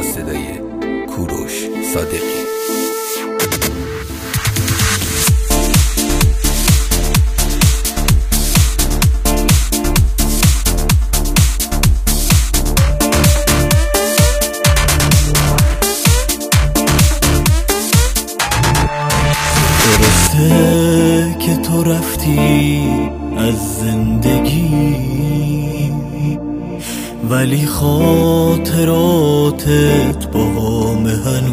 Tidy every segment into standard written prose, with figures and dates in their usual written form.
صدای کوروش صادقی. درسته که تو رفتی از زندگی، ولی خاطراتت باهام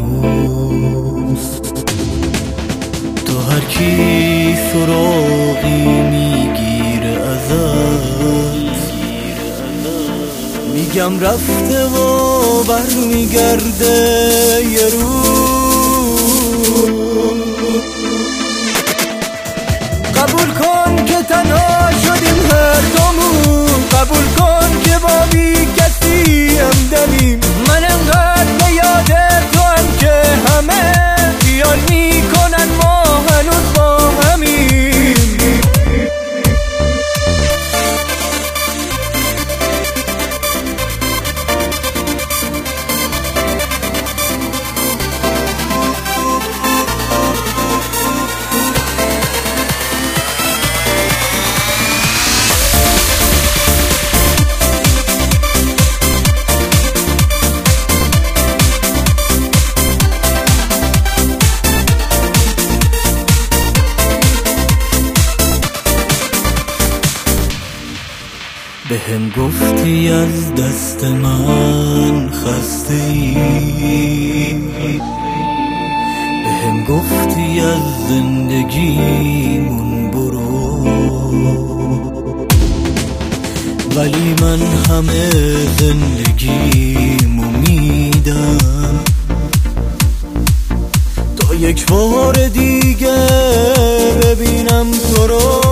هنوز. تو هر کی سراغی میگیره ازت، میگم رفته و برمیگرده یه روز. قبول کن که تنها شدیم هر دومون، قبول کن که با بی کسی همدمیم. من انقدر به یاد تو هم که همه خیال میکنن ما هنوز با همیم. بهم گفتی از دست من خسته ای، بهم گفتی از زندگیمون برو، ولی من همه زندگیمو میدم تا یک بار دیگه ببینم تو رو.